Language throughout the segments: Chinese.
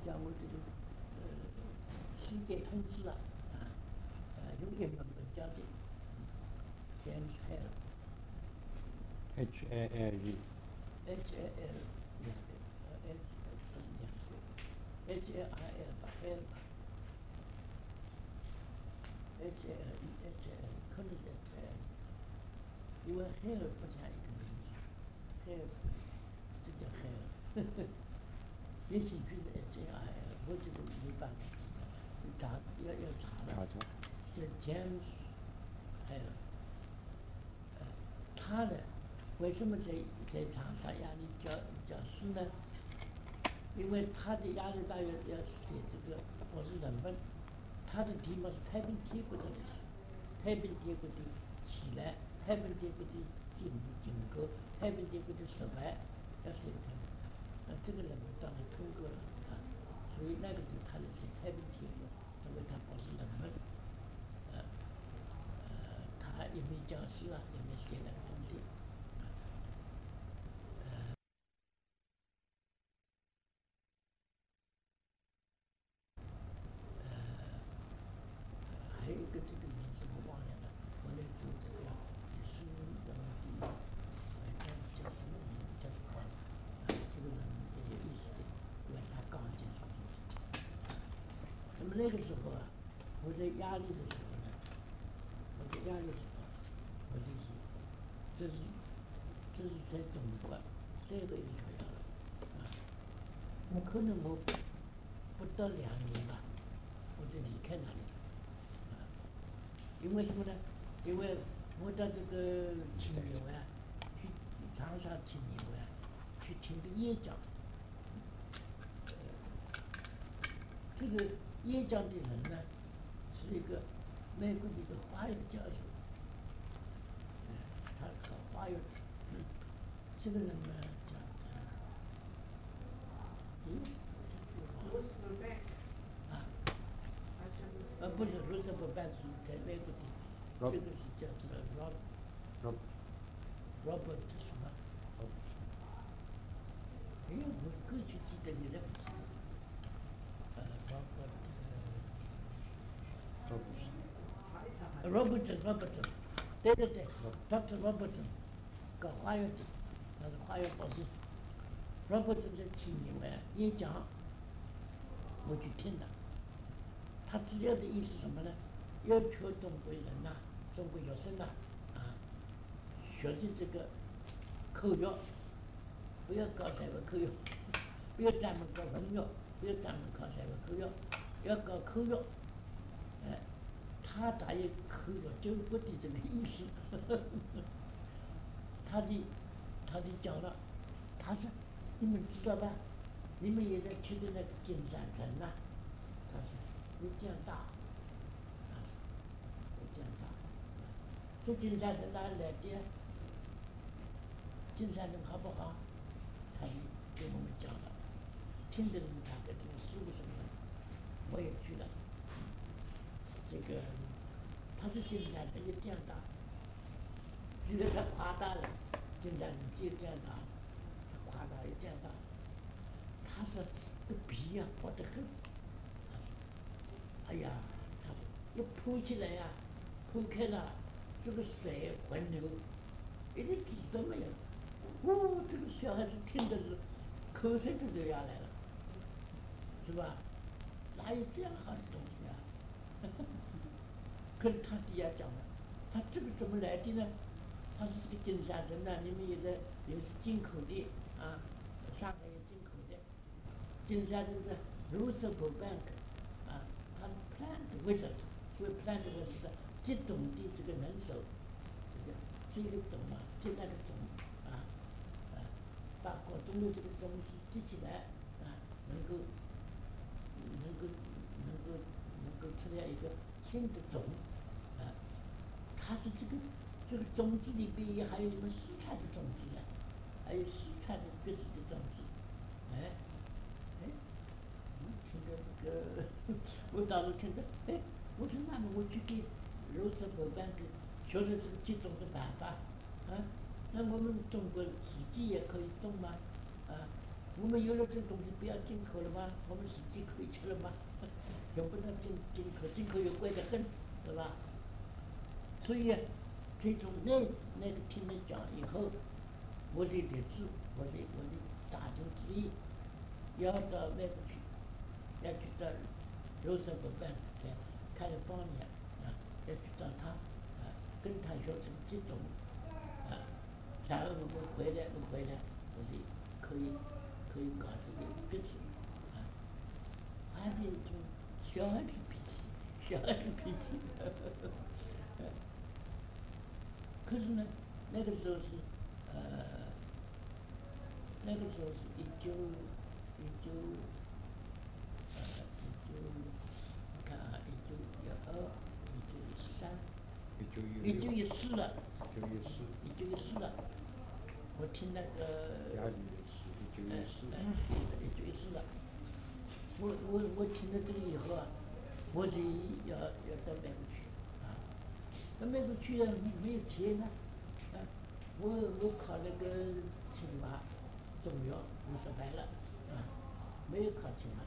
叫我这个世界通知啊，用英文叫的 James Hale。 HALE。 HAL HAL 吧，HAL 吧，HAL 可能是 HAL，因为 Hale 不像一个名字，Hale 这叫 Hale，也许是 HAL，我这个没办法记下来，要查了。叫 James Hale，他呢，为什么在长沙压力教书呢？因为他的压力大要写这个博士论文，他的题目是太平天国的历史，太平天国的起来，太平天国的经过，太平天国的失败，要写太平。这个论文当然通过了啊，所以那个时候他是写太平天国作为他博士论文，他也没教书啊，也没写那个东西。还有一个这个名字我忘了，我来读这个书人的，叫什么名字叫忘了，这个人也有意思的，因为他刚接触东西。那么那个时候啊，我在压力的时候呢，我就想，这是在中国最后一个学校了，我可能不到2年吧，我就离开那里了。因为什么呢？因为我到这个青牛啊，去长沙青牛啊，去听个演讲。这个演讲的人呢，是一个美国的一个华人教授，他是搞华人，这个人呢叫不是罗斯伯班是在美国的，这个是叫做 Robert 什么？哎呀，我过去记得你来不记得？Robertson，对，Dr. Robertson，搞华语的，他是华语博士。Robertson 在青年外演讲，我去听了。他主要的意思什么呢？要求中国人呐、中国学生呐，学习这个口语，不要搞三文口语，不要专门搞文语，不要专门搞三文口语，要搞口语。他大约口语中国的这个意思，他的讲了，他说你们知道吧？你们也在去的那个金山城呐，他说有这样大，有这样大，这金山城哪里来的？金山城好不好？他就给我们讲了，听的人大概这个15什么，我也去了。这个他说金山城有这样大，只有他夸大了，金山城就这样大，他夸大有这样大。他说这皮呀薄得很，他说，哎呀，他说一铺起来呀，铺开了，这个水浑流，一点底都没有。这个小孩子听的是口水都流下来了，是吧？哪有这样好的东西啊？可是他底下讲了，他这个怎么来的呢？他说这个金山城呢，你们也是进口的啊，上海也进口的。金山城是Roosevelt Bank，他 plant wizard， 所以 plant wizard 是集中的这个人手，这个种啊，这那个种把各种的这个东西集起来能够出来一个新的种他说这个种子里边也还有什么蔬菜的种子呢？还有蔬菜的橘子的种子，听着这个，我当时听着，我说那么我去给罗斯伯班给学了这个集种的办法，那我们中国自己也可以种吗？ 我们有了这东西，不要进口了吗？我们自己可以吃了吗？用不着进口，进口又贵得很，是吧？所以这种那个听人讲以后，我的立志，我的大政之一，要到外国去，要去到罗森堡办，在开了8年啊，要去找他啊，跟他学成这种啊，然后我回来，我就可以搞这个笔试啊，还是一种小孩子脾气，小孩子脾气，可是呢，那个时候是呃，那个时候是19我看啊1912、1913、1914了，1914了，我听那个1914了，我听了这个以后啊，我就要到美国去啊，到美国去了没有钱呢，啊，我考那个清华中药58了，啊，没有考清华，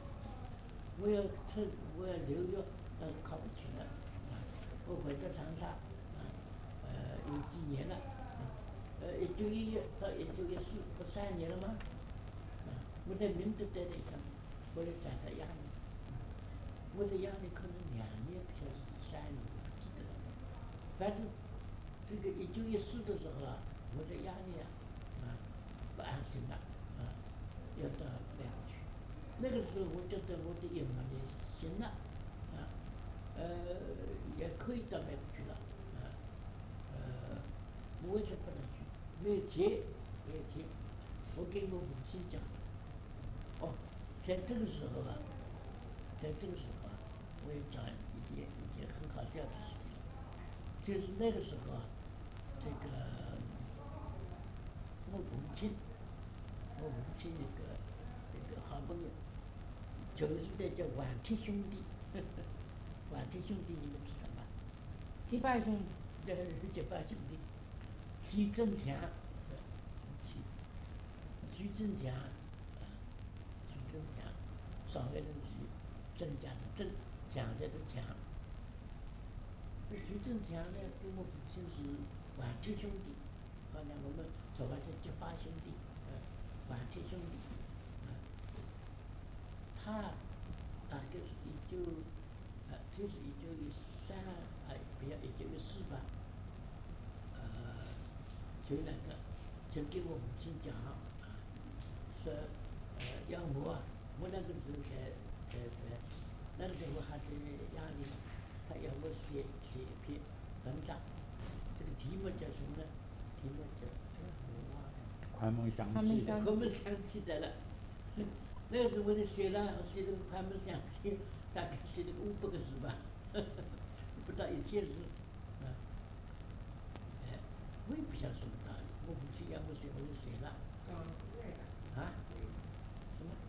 我要留药，但是考不起了，啊，我回到长沙，啊，有几年了，1911到1914不3年了吗？啊，我在明德待了一下，后来在他压力，我的压力可能2年，不晓得是3年，我不记得了。反正这个1914的时候啊，我在压力啊，不安心了，啊，要到美国去。那个时候我觉得我的英文也行了，啊，也可以到美国去了，啊，我为什么不能去？没有钱，没有钱。我跟我母亲讲，哦，在这个时候啊，在这个时候啊，我也讲一件很好笑的事情，就是那个时候啊，这个我母亲，那个好朋友，就是那叫顽铁兄弟，顽铁兄弟你们知道吗？ 结拜兄弟， 结拜兄弟，徐振强，徐振强，徐振强，上海人徐，郑家的郑，蒋家的蒋。那徐振强呢，跟我父亲是顽铁兄弟，好像我们说话叫结拜兄弟，顽铁兄弟，他大概是就是1913不要1914吧，就那个，就给我母亲讲啊，说要我那个时候那个时候还在压力，他要我写一篇文章，这个题目叫什么呢？题目叫我忘了。 宽梦相期快门相期的了，那个时候我就写了那个快门相期，大概写了500个字吧，不到1000字，我也不晓得什么道理，我母亲让我写我就写了。啊？什么？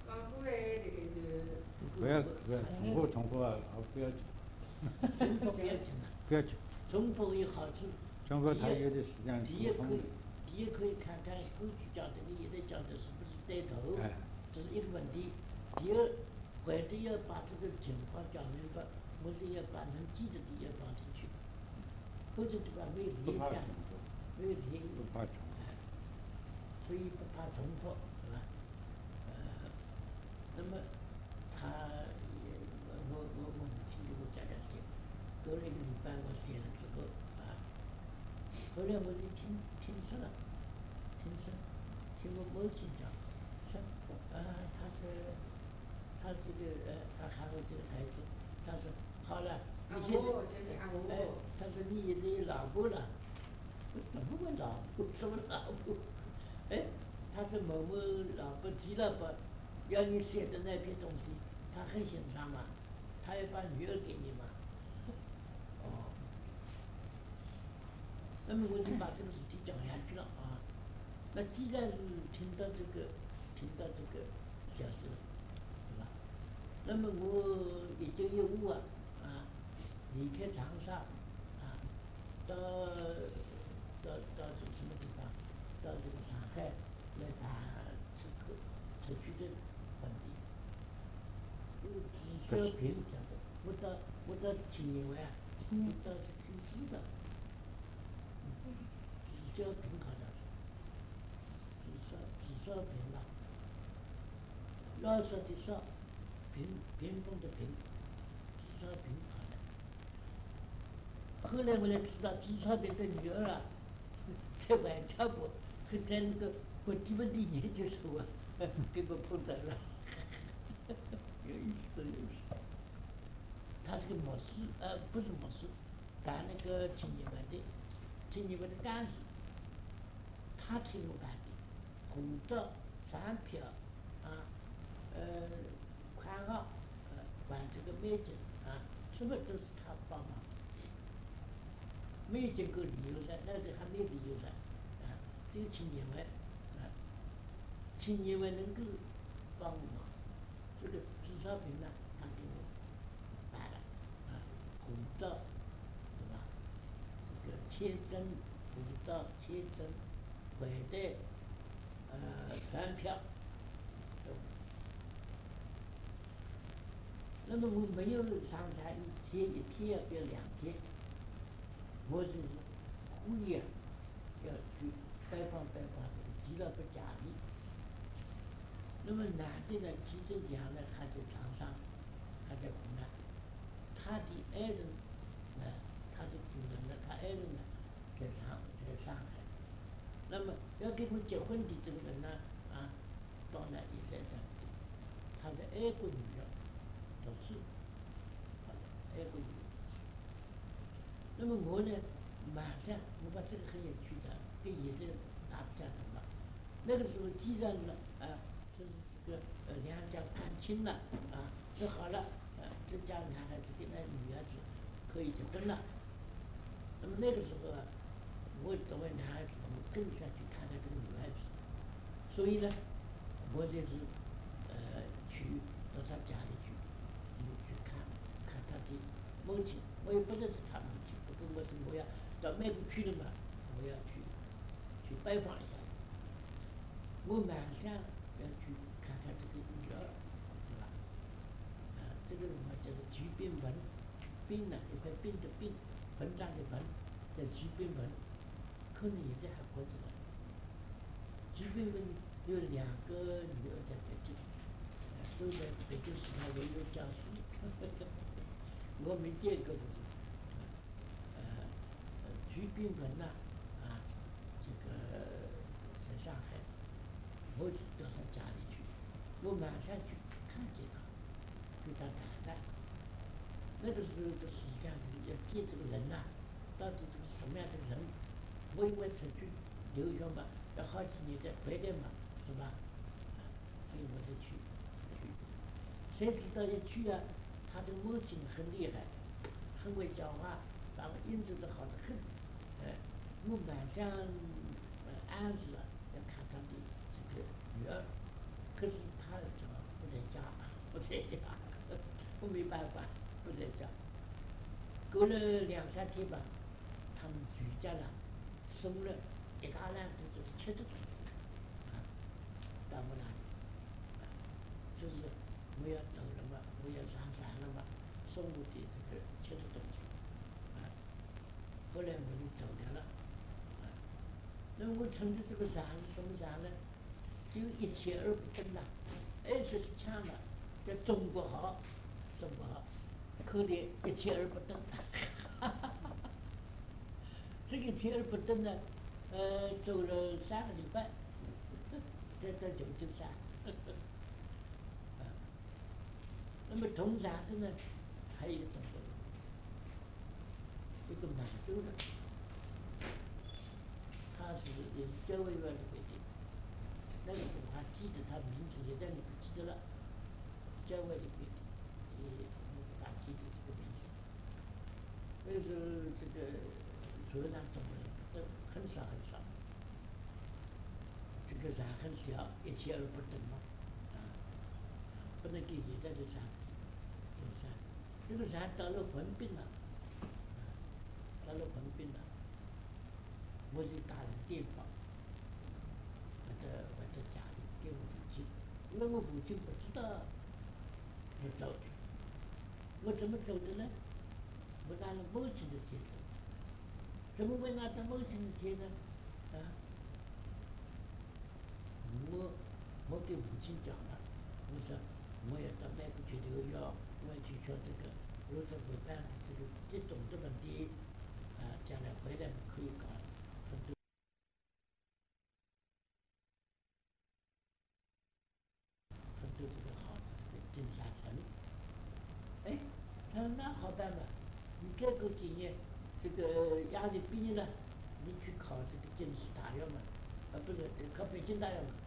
不要重复啊！不要重复不要紧了。 不要紧。 重复有好处。 重复他有的时间第一可以看看过去讲的你现在讲的是不是对头，这是一个问题。第二，回头要把这个情况讲明白，我是要把能记得的要放进去，否则的话没有联想，没有联系。所以不怕重复，是吧？那么他也我母亲给我讲写，隔了1个礼拜我写了之后啊，后来我就听说了，听我母亲讲，说他这个他喊我这个孩子，他说好了，你现在他说你现在有老婆了，我什么个老婆？什么老婆？他说某某老婆急了吧，要你写的那篇东西，他很欣赏嘛，他要把女儿给你嘛。哦，那么我就把这个事情讲下去了啊。那既然是听到这个消息了，是吧？那么我1915离开长沙到这个什么地方？到这个上海来谈这个社区的本地，这个自小平讲的，我到青年湾，我到是挺知道，自小平好像是，自小平吧，老少的少，屏风的屏，自小平好像。后来我才知道，自小平的女儿啊，在外交部和在那个国际问题研究所啊，给我碰到了，有意思有意思。他是个牧师，不是牧师，干那个青年会的干事，他请我办的，护照、站票，啊，款号，办这个美金，什么都是他帮忙。美金够旅游噻，那时候还没旅游噻，只有青年会，青年会能够帮我忙，这个至少平呢，他给我办了，护照，对吧？这个签证、护照、签证、回带，船票，那么我没有上山一天要不要2天，我就是故意要去拜访这个基佬的家里。那么男的呢，季振强呢还在长沙，还在湖南，他的爱人，他的主人呢，他爱人呢在上海。那么要跟我结婚的这个人呢，当然也在这里，他的爱国女儿读书，爱国女儿。那么我呢，马上我把这个很有趣的，跟现在大不相同了。那个时候既然呢，是这个两家判清了，说好了，这家男孩子跟那女孩子可以结婚了。那么那个时候我作为男孩子，我更想去看看这个女孩子，所以呢，我就是去到他家里去看看他的母亲，我也不认识他母亲，不过我要到美国去了嘛，我要去拜访一下。我马上要去看看这个女儿，对吧？这个什么叫做瞿炳文，炳呢一块冰的冰，文章的文，叫瞿炳文，可能现在还活着呢。瞿炳文有2个女儿在北京，都在北京师范学院教书，我没见过这个，瞿炳文呐，这个在上海，我就到他家里去，我马上去看见他，跟他谈谈。那个时候的时间要见这个人呐，到底是什么样的人？我因为出去留学嘛，要好几年再回来嘛，是吧？所以我就去。谁知道一去他这个母亲很厉害，很会讲话，把我引导的好得很。我马上安置了要看他的这个女儿，可是他讲不在家，不在家，我没办法，不在家。过了2、3天吧，他们举家了，送了一大篮子就是吃的东西，到我那里，就是我要走了嘛，我要上山了嘛，送我的这个吃的东西，后来我就走掉了，那么我乘的这个伞是什么伞呢？只有一钱而不等呐，说是抢了，叫中国号，中国号，可怜一钱而不等，这个一钱而不等呢，走了3个礼拜，才到旧金山。那么同山的呢，还有一个中国人，一个满洲人，他也是教委员里面的，那个我还记得他名字，现在我不记得了，教委里面的，我还记得这个名字。那时候这个河南中国人都很少很少，这个山很小，一钱而不等嘛，不能跟现在的山比，这个山，这个山到了横滨了，到了横滨了，我就打了电话，回到家里给我母亲， 因为我父亲不知道要走，我怎么走的呢？我拿了母亲的钱走，怎么会拿到母亲的钱呢？啊，我给父亲讲了，我说我要到美国去留学，我要去学这个罗斯福办这个接种的问题，将来回来可以搞很多这个好的这个金沙城。哎，他说那好办吧，你再过几年这个亚历毕业了，你去考这个进士大学嘛，不是考北京大学嘛，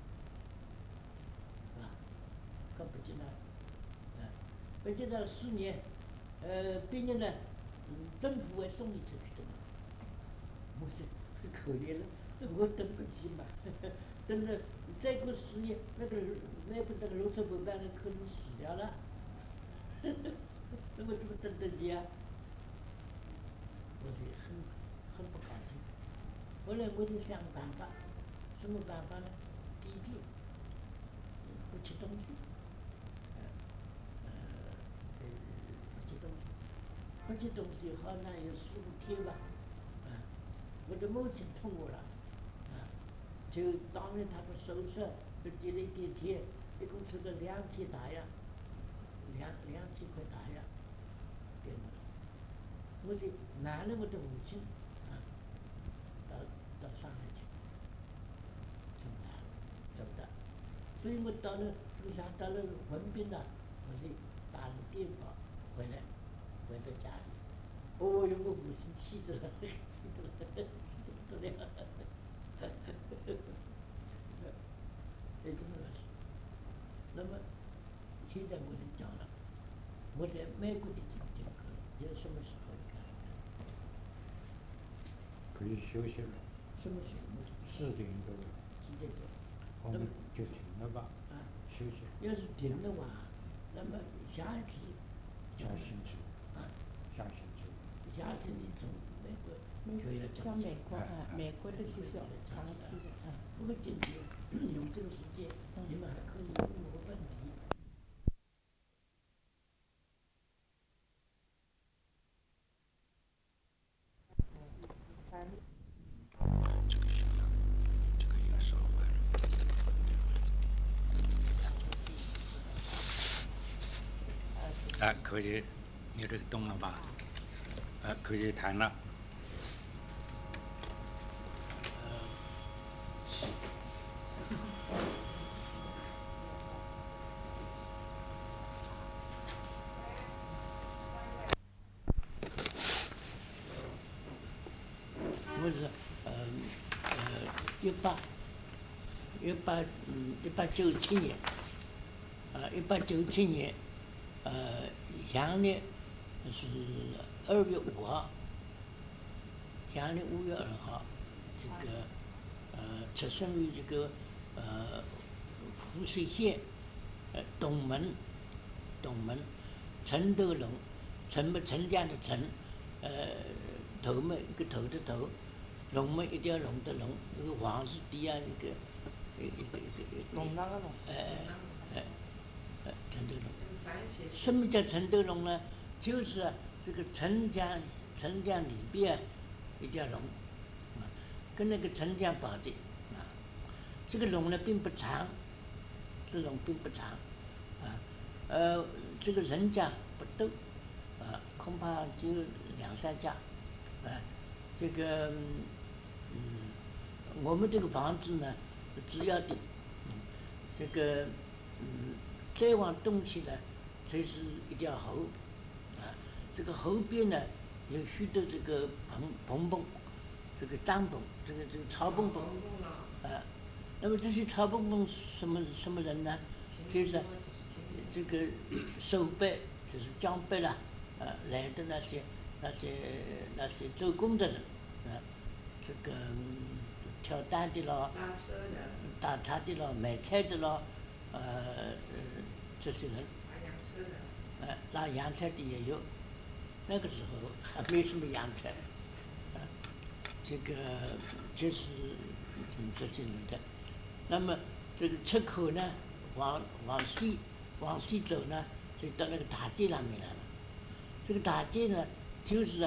考北京大学，北京大学4年，毕业了，政府会送你出去的嘛。我说是可怜了，我等不起嘛，等着再过10年，那个罗斯福办的可能死掉了，那我怎么等得起啊？我是很不高兴。后来我就想办法，什么办法呢？第一，不吃东西，这不吃东西，不吃东西好像有15天吧，我的母亲痛我了，就当了他的手术，就滴了一点钱，一共抽了2000大洋，2000块大洋给我了。我就瞒了我的母亲，到上海去，走的。所以我到了路上到了横滨了，我就打了电话回到家里。哦哟，我母亲气着了，气得了，不得了。为什么呢？那么现在我就讲了，我在美国的这个课，有什么时候干？ 可以休息了。 什么时候 4点多，我们就停了吧，休息。 要是停的话，那么下一次， 下星期，下星期， 下星期从美国就要讲美国美国的学校长期的不过今天用这个时间，你们还可以问我问题。 这个行了，这个也烧坏了。可以，你这个动了吧？可以谈了。 我是1897年，1897年，阳历是2月5号，阳历5月2号，这个出生于这个富水县东门，陈德龙，陈家的陈，头嘛一个头的头，龙嘛一条龙的龙，一个王字底下一个龙那个龙。 陈德龙。什么叫陈德龙呢？就是这个陈江里边一条龙，跟那个陈江宝的，这个龙呢并不长，这龙并不长，这个人家不多，恐怕就2、3家，这个我们这个房子呢只要的，这个再往东去呢，这是一条河，这个河边呢有许多这个棚，这个帐篷，这个草棚，那么这些草棚什么人呢？就是这个手背，就是江北啦，来的那些做工的人，这个挑担的咯，打茶的咯，买菜的咯，这些人，拉洋车的也有，那个时候还没什么洋车，这个就是这些人的。那么这个出口呢， 往西走呢，就到那个大街上面来了。这个大街呢，就是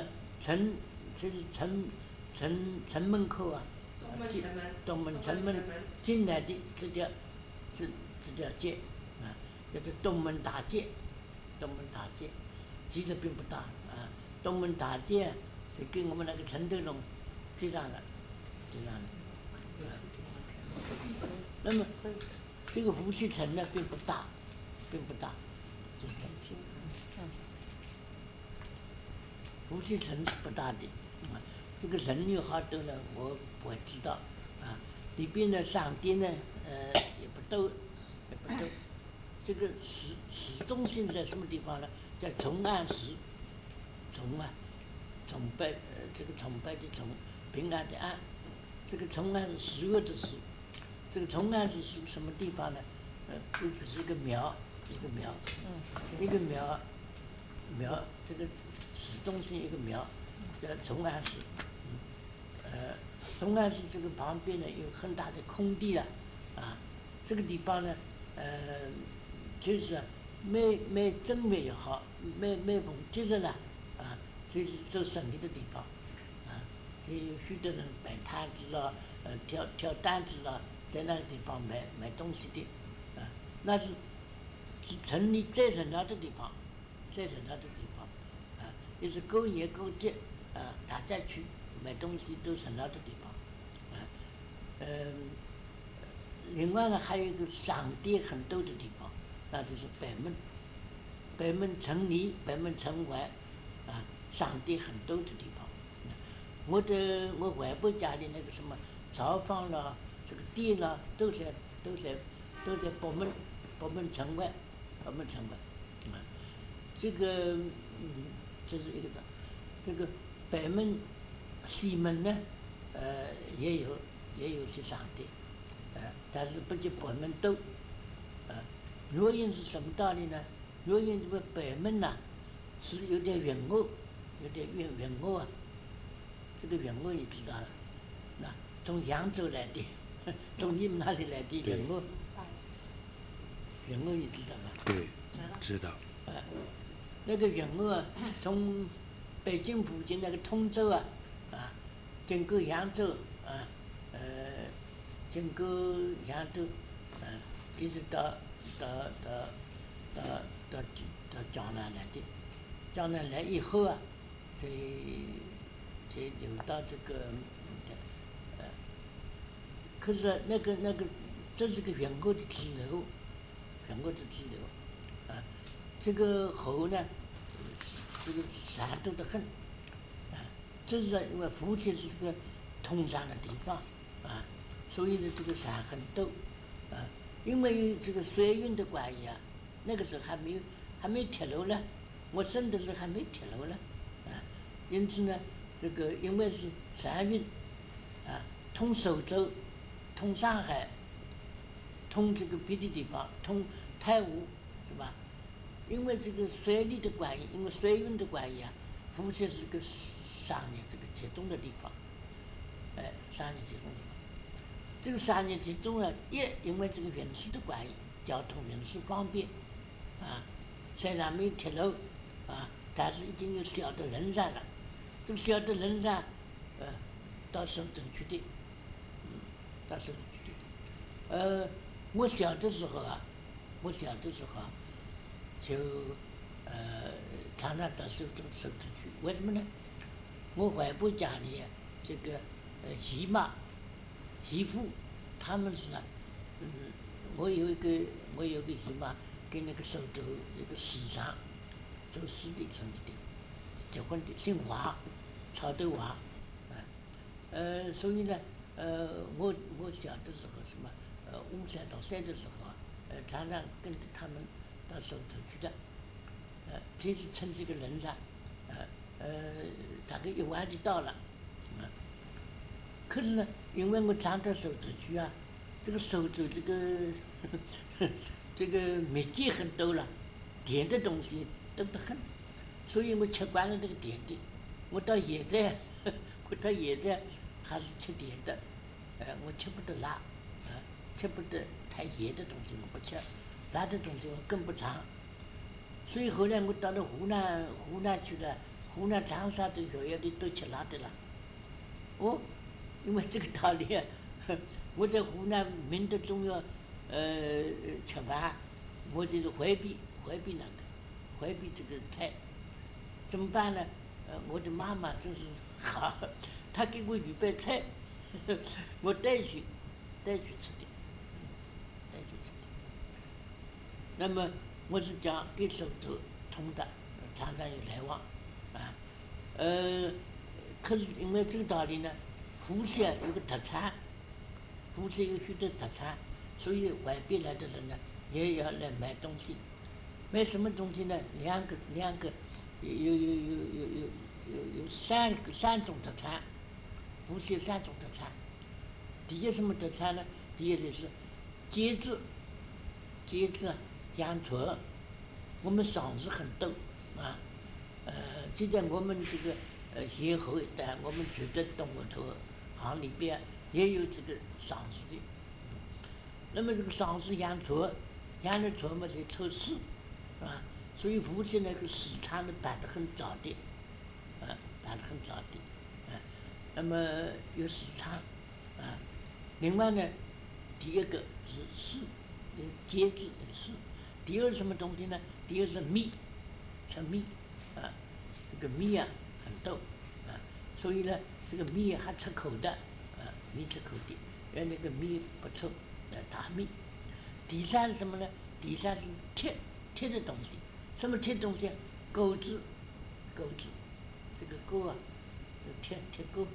城门口啊，东门城门进来的这条街啊，叫做东门大街。东门大街其实并不大啊，东门大街就跟我们那个城头龙接上了。那么这个福气城呢并不大，福气城是不大的啊。这个人有好多呢，我不会知道啊。里边的商店呢，也不多。这个市中心在什么地方呢？在崇安市。崇拜这个崇拜的崇，平安的安。这个崇安是10月的时。这个崇安是什么地方呢？就是一个庙，这个庙，这个市中心一个庙，叫崇安市。崇安市这个旁边呢有很大的空地了，啊，这个地方呢，就是每正月也好，每逢节日呢，啊，就是做生意的地方，啊，就有许多人摆摊子了，挑担子了，在那个地方买东西的，啊，那是城里最热闹的地方，啊，也是过年过节，啊，大家去买东西都热闹的地方，啊，另外呢还有一个商店很多的地方，那就是北门城里、北门城外，啊，商店很多的地方。我外婆家里那个什么灶房了，这个店了，都在北门城外，啊，这个这是一个这个北门西门呢，也有些商店，但是不及北门多，原因是什么道理呢？原因这个北门呐，是有点远欧，啊，这个远欧你知道了，那从扬州来的，从你们那里来的远欧，你知道吗？ 对，知道。 那个远欧啊，从北京附近那个通州啊，经过扬州啊，经过扬州，一直到江南来的。江南来以后啊，才流到这个，可是那个，这是个远过的支流，啊，这个河呢，这个山多得很，啊，这是因为福建是这个通山的地方，啊，所以呢这个山很陡，啊，因为这个水运的关系啊，那个时候还没铁路呢，我生的时候还没铁路呢，啊，因此呢，这个因为是山运，啊，通苏州，通上海，通这个别的地方，通泰晤，是吧？因为这个水利的关系，因为水运的关系啊，福建是个商业这个集中的地方，商业集中地方。这个商业集中啊，也因为这个运输的关系，交通运输方便，啊，虽然没有铁路，啊，但是已经有小的人山了。这个小的人山，到深圳去的，到深圳去的。我小的时候啊，就常常到深圳去，为什么呢？我外婆家里这个姨妈、媳妇，他们是呢，我有一个姨妈跟那个苏州一个市长做司的什么的结婚的，姓华，曹德华，所以呢，我小的时候什么5岁到6岁的时候啊，常常跟着他们到苏州去的，这是乘这个人山，大概1晚就到了，可是呢，因为我常到苏州去啊，这个苏州这个蜜饯很多了，甜的东西多得很，所以我吃惯了这个甜的。我到现在还是吃甜的，我吃不得辣，吃不得太咸的东西我不吃，辣的东西我更不尝。所以后来我到了湖南去了，湖南长沙这个学校里都吃辣的了。哦，因为这个道理，我在湖南明德中药吃饭，我就是回避这个菜，怎么办呢？我的妈妈真是好，她给我预备菜，我带去吃的，带去吃的。那么我是讲跟手头通的，常常有来往，啊，可是因为这个道理呢，湖西有个特产，湖西有许多特产，所以外边来的人呢也要来买东西。买什么东西呢？两个，有三种特产，湖西有3种特产。第一什么特产呢？第一就是茄子，洋葱，我们赏识很多啊。就在我们这个咸河一带，我们觉得动物头行里边也有这个赏识的。那么这个赏识洋葱嘛是抽丝，啊，所以湖西那个市场呢办得很早的，办得很早的，那么有市场，另外呢，第一个是丝，茄子的丝，第二什么东西呢？第二是米，吃米，这个米啊很多，所以呢，这个米还出口的，米出口的，因为那个米不错，大米。第三是什么呢？第三是铁的东西，什么铁东西？钩子，这个钩啊，铁钩，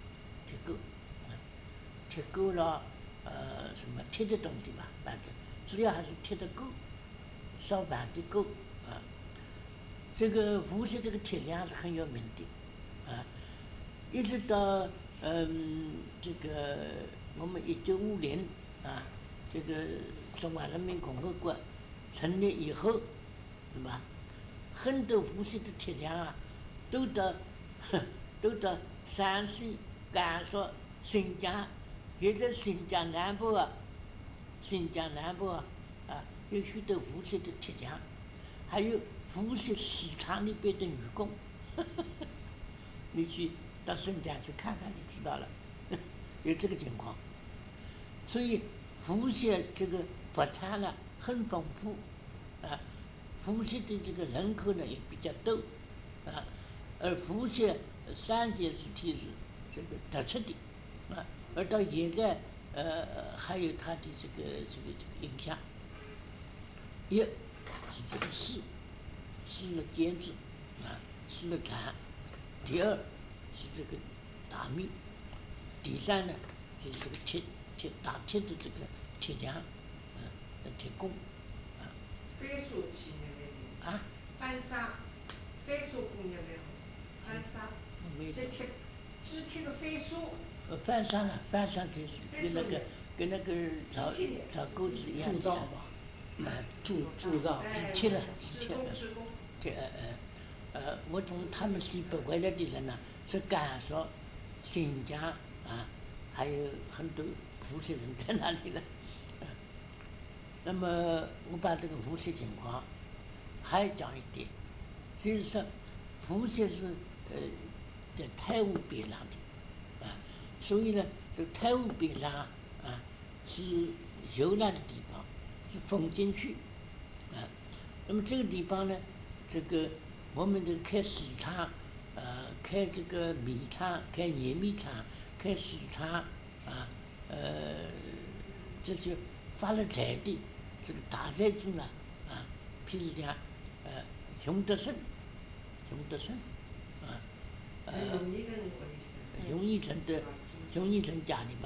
铁钩了，什么铁的东西吧，反正只要还是铁的钩，烧板的钩，这个湖西这个铁匠是很有名的，一直到这个我们1950这个中华人民共和国成立以后，是吧？很多湖西的铁匠啊，都到山西、甘肃、新疆，也在新疆南部有许多湖西的铁匠，还有湖西市场里边的女工，你去到新疆去看看就知道了，有这个情况。所以湖西这个物产呢很丰富，湖西的这个人口呢也比较多，而湖西3件事体是这个突出的，而到现在还有它的这个影响。一是这个丝的剪子，丝的蚕。第二是这个大米。第三呢就是这个打铁的这个铁匠，铁工， 飞速企业没有？ 啊？ 翻砂，飞速工业没有？翻砂，这织铁的飞速。 翻砂就是跟那个炒钩子一样。 铸造吧，铸造。 铁了， 织工。 我从他们西北回来的人呢，是甘肃、新疆还有很多湖西人在那里了。那么我把这个湖西情况还讲一点，就是说湖西是在太湖边上的，所以呢，这太湖边上是游览的地方，是风景区，那么这个地方呢，这个我们就开市场，开这个米厂，开碾米厂，开市场，这就发了财的这个大财主呢，譬如讲，熊德胜，熊义生家里嘛，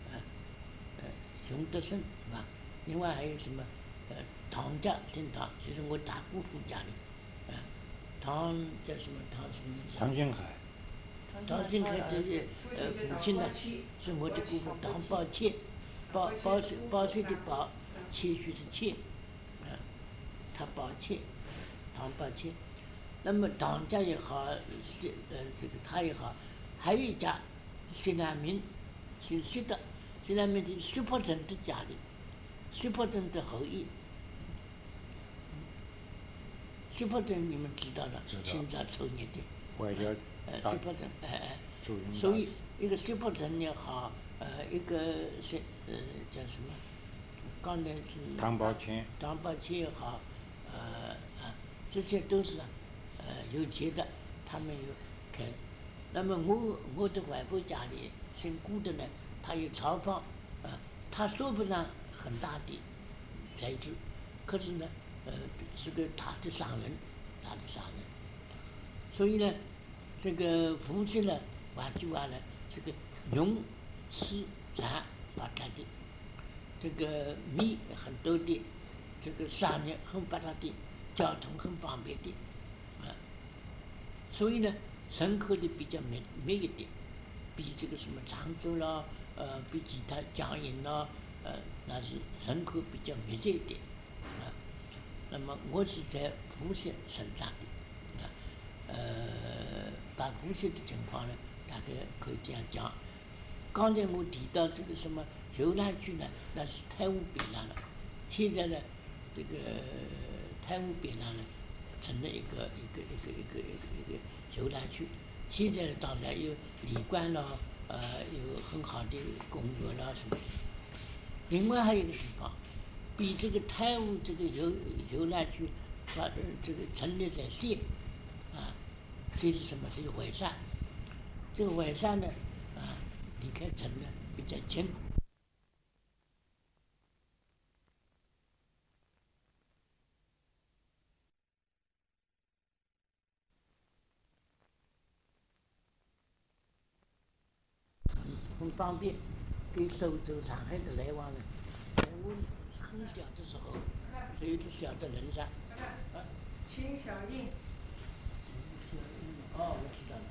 熊德胜是吧？另外还有什么唐家，姓唐，就是我大姑父家里，唐叫什么唐什么？ 唐金海。 唐金海这些父亲呢，是我的姑父唐宝谦，宝水的宝，谦虚的谦，他宝谦，唐宝谦。那么唐家也好，这个他也好，还有一家谢南明，姓谢的，谢南明的薛伯成的家里， 西坡镇的后裔。西坡镇你们知道的，清朝初年的。 外交西坡镇， 驻英所以一个西坡镇也好，一个叫什么？刚才是唐宝谦也好，这些都是有钱的，他们有开。那么我的外婆家里姓顾的呢，他有草房，他说不上很大的财主，可是呢，是个他的商人。所以呢，这个夫妻呢，换句话呢，这个农、事、产发达的，这个米很多的，这个商业很发达的，交通很方便的，所以呢，生活的比较美一点，比这个什么常州啦，比其他江阴啦，那是生活比较密集一点，那么我是在富县生长的，把富县的情况呢，大概可以这样讲。刚才我提到这个什么游览区呢，那是太湖边上了。现在呢，这个太湖边上呢，成了一个游览区。现在当然有旅馆了，有很好的公园了什么。另外还有一个地方，比这个太湖这个游览区这个成立在县，这是什么？这是淮山。这个淮山呢，离开城呢比较近。很方便，跟苏州、上海的来往呢。我很小的时候，有一个小的人山。 秦小印。 我知道了。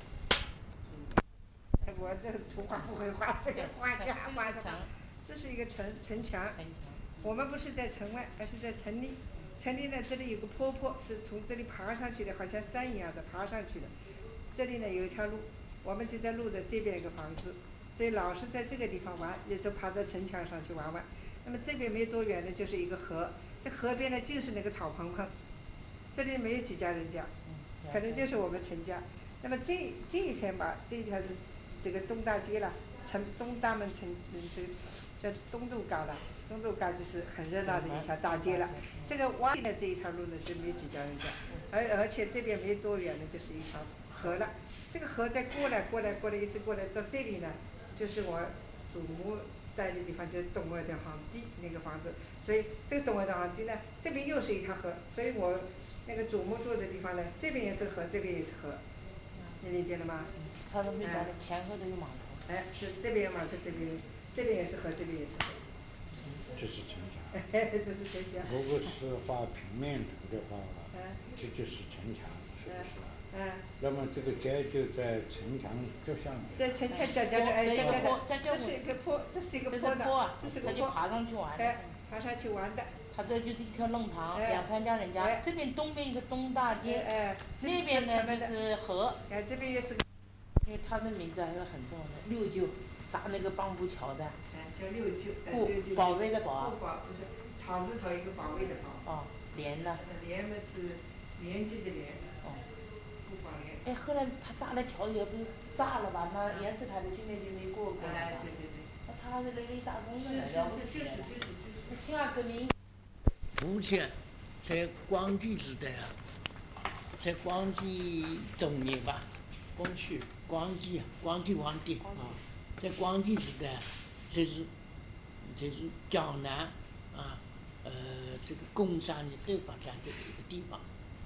我这个图画不会画，这个画家画的。这是一个城墙。我们不是在城外，而是在城里。城里呢，这里有个坡，是从这里爬上去的，好像山一样的爬上去的。这里呢有一条路，我们就在路的这边一个房子，所以老是在这个地方玩，也就爬到城墙上去玩。那么这边没多远呢，就是一个河，这河边呢就是那个草棚，这里没有几家人家，可能就是我们陈家。那么这一片吧，这一条是这个东大街了，东大门这个叫东渡港了。东渡港就是很热闹的一条大街了。这个挖的这一条路呢，就没几家人家，而且这边没多远呢，就是一条河了。这个河再过来，一直过来到这里呢，就是我祖母在的地方，就是东二的房地那个房子。所以这个东二的房地呢，这边又是一条河，所以我那个祖母住的地方呢，这边也是河，这边也是河，你理解了吗？ 他说没到的前后都有码头。 是这边有码头，这边也是河，这边也是河。 这是城墙。 这是城墙。 如果是画平面图的话，这就是城墙，是不是？那么这个街就在城墙就像。在城墙角的，这是一个坡，这是一个坡的，这是个坡。 他就爬上去玩。 爬上去玩的。 他这就是一条弄堂，两三家人家。这边东边一个东大街，那边呢就是河。 这边也是。 因为他的名字还是很重要的，六舅砸那个蚌埠桥的。 叫六舅。 保卫的保。 不是草字头一个保卫的保。 连呢。 连嘛是连接的连。不保连。 后来他炸了桥也不是炸了吧？那袁世凯的军队就没过。 对。 那他是立大功的。 就是。 辛亥革命。 富县在光绪时代在光绪中年吧。光绪皇帝在光绪时代，这是江南这个工商业都发展的一个地方。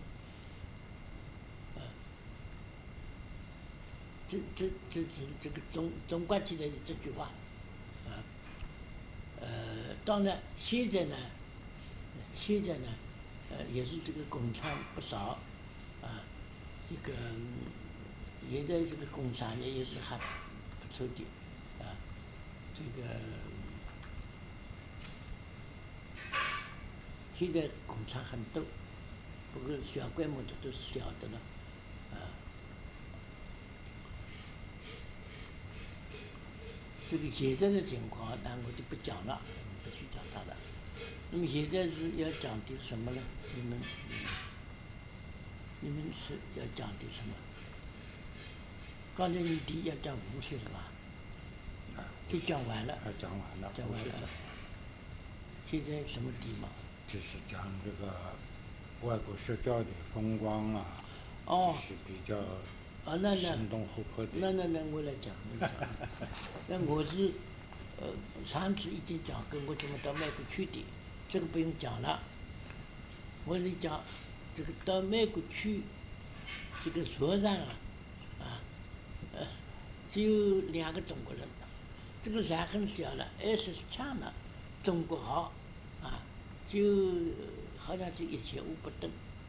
这个中国起来的这句话，当然现在呢，也是这个工厂不少，这个现在这个工商业也是还不错的，这个现在工厂很多，不过小规模的都是小的了，这个现在的情况，那我就不讲了，不去讲它了。 那么现在是要讲的什么呢？你们是要讲的什么？刚才你提要讲无事是吧？就讲完了。 讲完了。 讲完了。现在什么题嘛？ 就是讲这个外国学校的风光啊。是比较生动活泼的。 那我来讲。那我是上次已经讲跟我怎么到美国去的，这个不用讲了。我是讲这个到美国去，这个船上只有2个中国人，这个船很小了，SS 强了，中国号就好像就1500不等，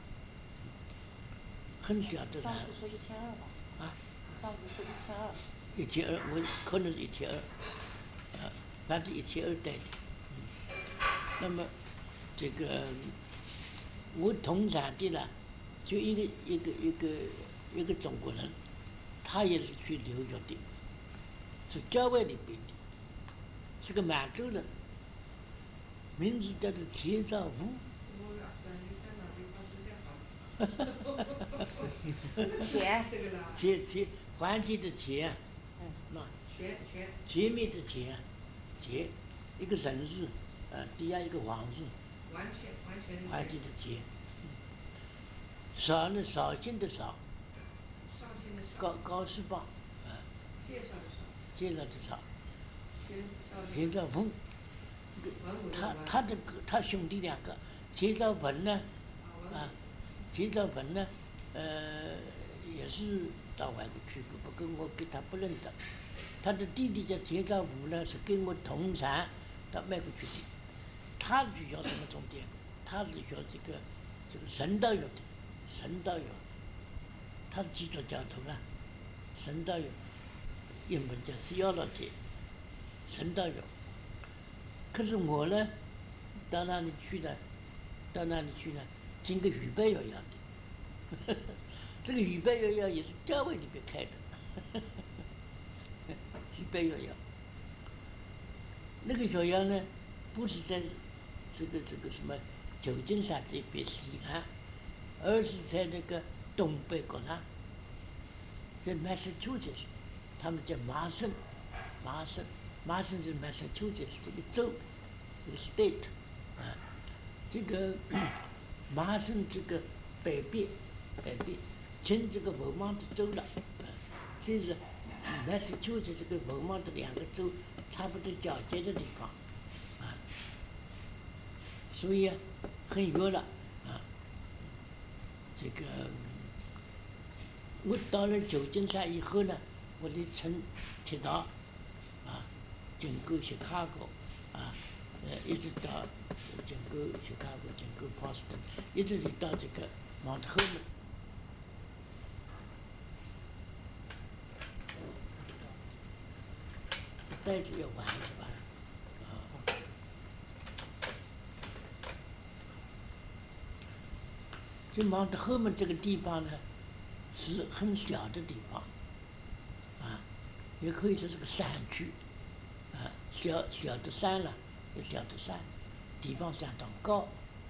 很小的船。 上次说1200吧。上次说 1200，我可能是1200，反正1200带的。那么这个我同场的了，就一个中国人，他也是去留学的，是教会里边的，是个满洲人，名字叫做钱兆武。钱还钱的钱，前面的钱，一个人字，底下一个王字， 完全还钱的钱。少呢，绍兴的绍，高士棒，介绍的绍，钱兆武，他兄弟2个，钱兆文呢，钱兆文呢，也是到外国去过，不过我跟他不认得。他的弟弟叫钱兆武呢，是跟我同船到美国去的。他是学什么重点？他是学这个神道学的，神道学。他是基督教徒啊，神道学，英文叫 theology， 神道学。可是我呢，到那里去呢，进个预备学校的。这个预备学校也是教会里面开的，预备学校。那个学校呢，不是在这个什么旧金山这边西岸，而是在那个东北国上，在 Massachusetts， 他们叫麻省是 Massachusetts 这个州，这个 state， 这个麻省这个北边。进这个文盲的州了，这是Massachusetts这个文盲的2个州差不多交接的地方，所以很远了，这个我到了旧金山以后呢，我得乘铁道，经过Chicago，一直到经过Chicago，经过波士顿，一直到这个Mount Hermon。袋子要完是吧？这Mount Hermon这个地方呢，是很小的地方，也可以说是个山区，小的山了，有小的山，地方相当高，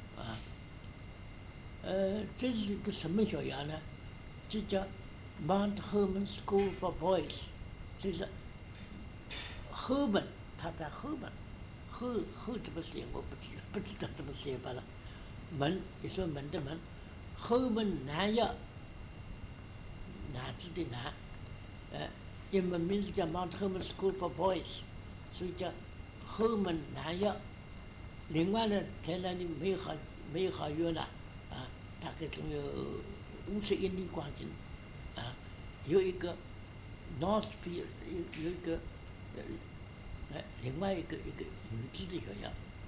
这是一个什么学校呢？这叫Mount Hermon School for Boys， 这是后门，他把后门，后怎么写我不知道怎么写罢了。门，一说门的门，后门南校，男子的男，英文名字叫 Mount Hermon School for Boys， 所以叫后门南校。另外呢，在那里没有好远了，大概总有51里光景，有一个 Northfield， 有一个另外一个女子的学校，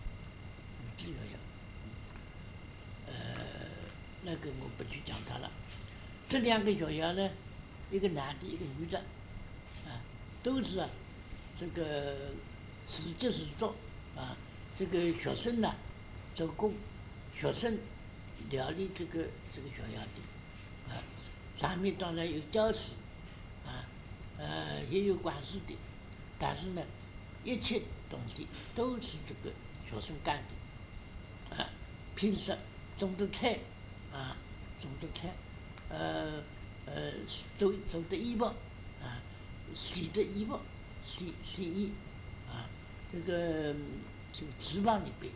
那个我不去讲它了。这2个学校呢，一个男的，一个女的，都是这个实际实做，这个学生呢做工，学生料理这个学校的，上面当然有教师，也有管事的，但是呢，一切东西都是这个学生干的， 平时种的菜，种的菜，走的衣服，洗的衣服，洗衣，这个厨房里边，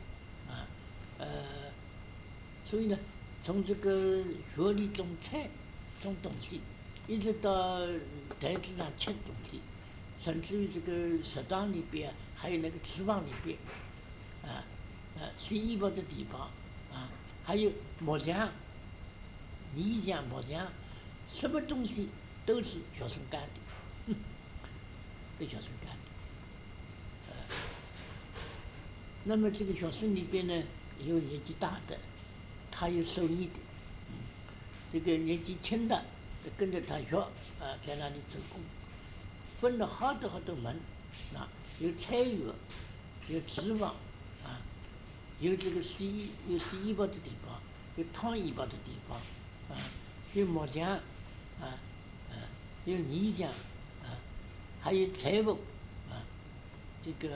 所以呢，从这个学里种菜，种东西，一直到台子上吃东西，甚至于这个食堂里边，还有那个厨房里边，洗衣服的地方，还有木匠、泥匠、木匠，什么东西都是学生干的，给学生干的。那么这个学生里边呢，有年纪大的，他有手艺的，这个年纪轻的跟着他学，在那里做工，分了好多门，有菜园，有厨房，有这个洗衣服的地方，有烫衣服的地方，有木匠，有泥匠，还有裁缝，这个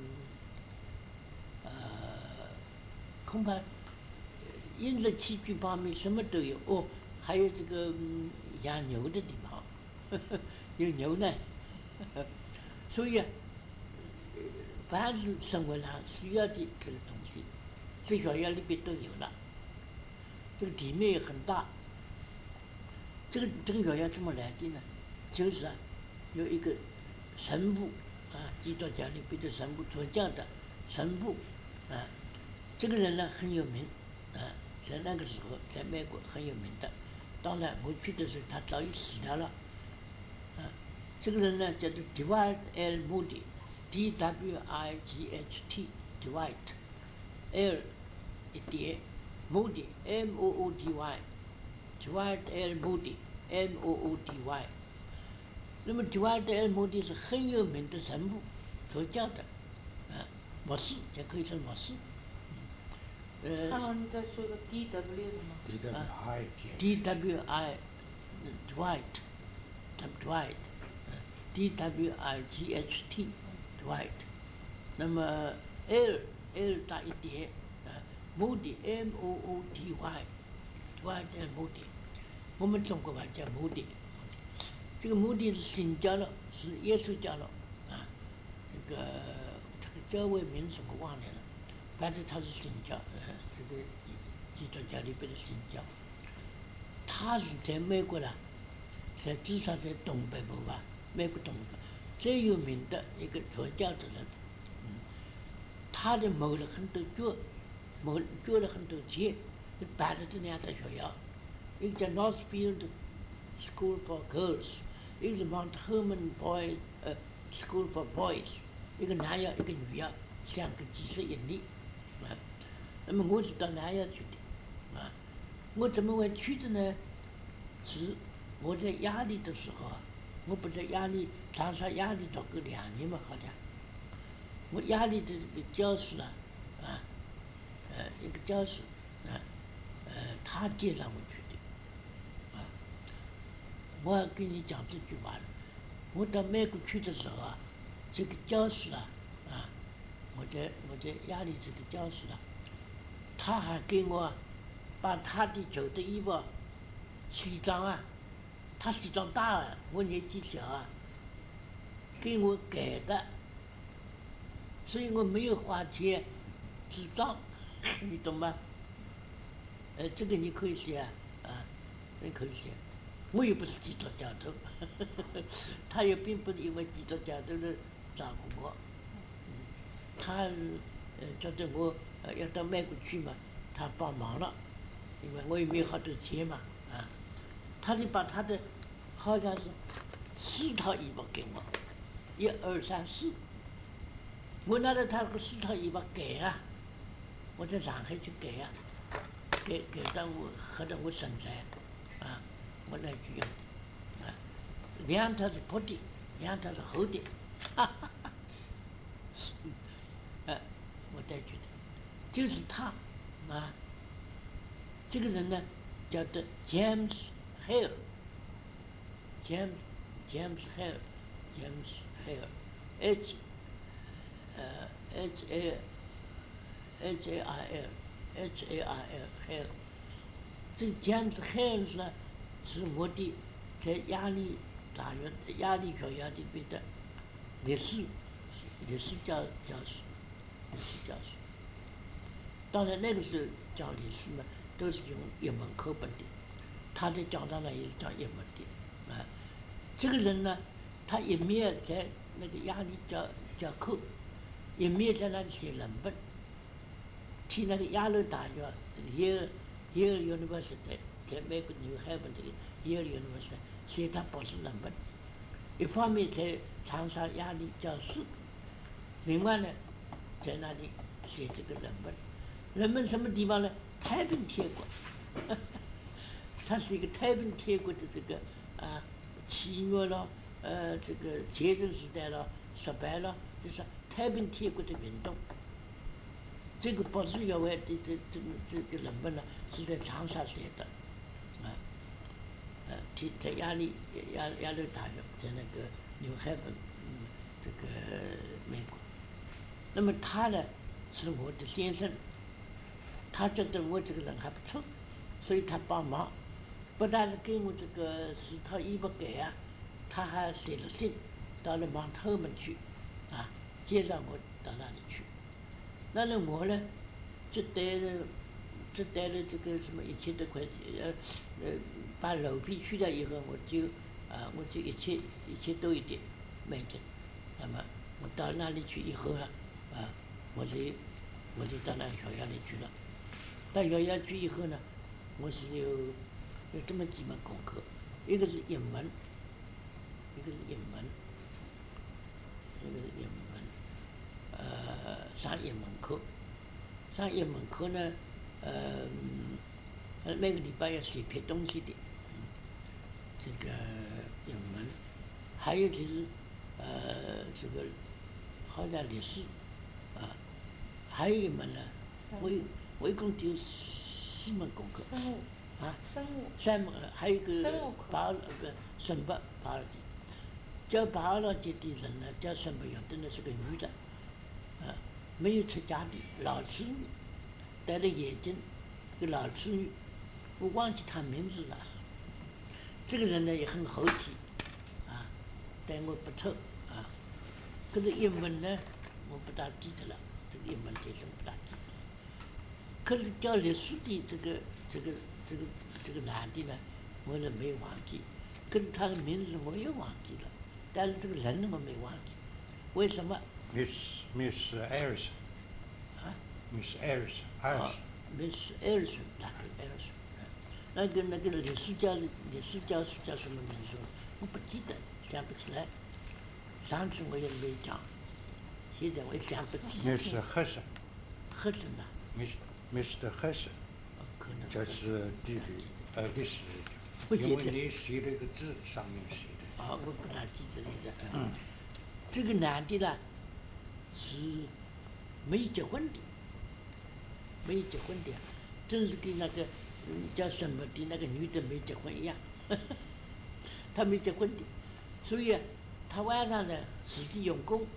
恐怕饮食起居方面什么都有。还有这个养牛的地方，有牛呢，所以凡是生活上需要的这个东西，在学校里边都有了。这个地面也很大。这个学校怎么来的呢？就是有一个神父，基督教里边的神父，做教的神父，这个人呢很有名，在那个时候在美国很有名的。当然我去的时候他早已死掉了，这个人呢叫做 Dwight L. Moody， D-W-I-G-H-T Dwight L 一点 Moody M-O-O-D-Y Dwight L. Moody M-O-O-D-Y。 那么 Dwight L. Moody 是很有名的神父，做教的，牧师也可以说牧师。 刚刚你在说个 D-W 什么 ？D-W-I Dwight D-W-I-G-H-T Dwight。 那么 L 大一点，Moody M-O-O-D-Y Dwight L. Moody， 我们中国话叫穆迪。这个穆迪是新教了，是耶稣教了，这个教会名字我忘了，反正他是新教，这个基督教里边的新教。他是在美国啦，至少在东北部吧，美国东北最有名的一个传教的人。他的谋了很多捐了很多钱，办了这两个学校，一个叫 Northfield School for Girls， 一个是 Mount Hermon School for Boys， 一个男校一个女校，相隔几十英里。那么我是到南校去的，我怎么会去的呢？是我在雅利的时候，我不在雅利长沙雅利读个2年嘛，好像。我雅利的这个教师一个教师，他介绍我去的，我要跟你讲这句话了。我到美国去的时候这个教师我在雅利这个教师他还给我把他的旧的衣服、西装他西装大我年纪小给我改的。所以我没有花钱制造，你懂吗？这个你可以写你可以写。我又不是基督教徒，他也并不是因为基督教徒的照顾我，他觉得我要到美国去嘛，他帮忙了，因为我也没有好多钱嘛，他就把他的好像是4套衣服给我，1、2、3、4。我拿着他个4套衣服改我在上海去改改到我合到我身材，我来去用的，2套是薄的，2套是厚的，我带去的，就是他这个人呢叫做 James Hale， James Hale H-A-I-L HARL，这讲的 HARL 呢，是我的在亚利大学亚利学院里边的历史教师。当然那个时候讲历史嘛，都是用英文课本的，他在讲堂上也是讲英文的，这个人呢，他一面在那个亚利教课，一面在那里写论文，替那个亚利大学Yale University 在美国纽约本这个 Yale University 写他博士论文，一方面在长沙亚利教书，另外呢，在那里写这个论文。论文什么地方呢？太平天国，它是一个太平天国的这个契约了，这个戒严时代了，失败了，就是太平天国的运动。这个博士学位的这个论文呢，是在长沙写的，在亚利大学，在那个纽约本，这个美国。那么他呢，是我的先生。他觉得我这个人还不错，所以他帮忙，不但是给我这个石头衣不改他还写了信到了蒙特门去，介绍我到那里去。那我呢，就带了这个什么一切的会计，把楼皮去掉以后，我就一切都一点没进。那么我到那里去以后我就到那个学校里去了。到学校去以后呢，我是有这么几门功课，一个是英文，上英文课。上英文课呢，每个礼拜要写篇东西的，这个英文，还有就是这个好像历史，还有一门呢，我一共就4门功课。3门，还有一个生物 biology， 教 biology的人呢，教生物有的呢是个女的，没有出家的老处女，戴了眼镜，个老处女，我忘记她名字了。这个人呢也很和气，对我不错，可是英文呢，我不大记得了，这个英文节奏不大记得了。可是教历史的这个男的呢，我呢没有忘记，可是他的名字我也忘记了，但是这个人我没忘记，为什么 ？Miss Harrison。Miss Harrison。 Miss Harrison， 那个 Harrison，那个历史教师叫什么名字？我不记得，想不起来。上次我也没讲，现在我也想不起。 Miss Hudson。 Hudson 啊。 Mr. Hudson。 可能。 这是历史，因为你写了个字上面写的。 我不大记得那个。这个男的呢，是没结婚的，真是跟那个叫什么的那个女的没结婚一样。他没结婚的，所以他晚上呢自己用功。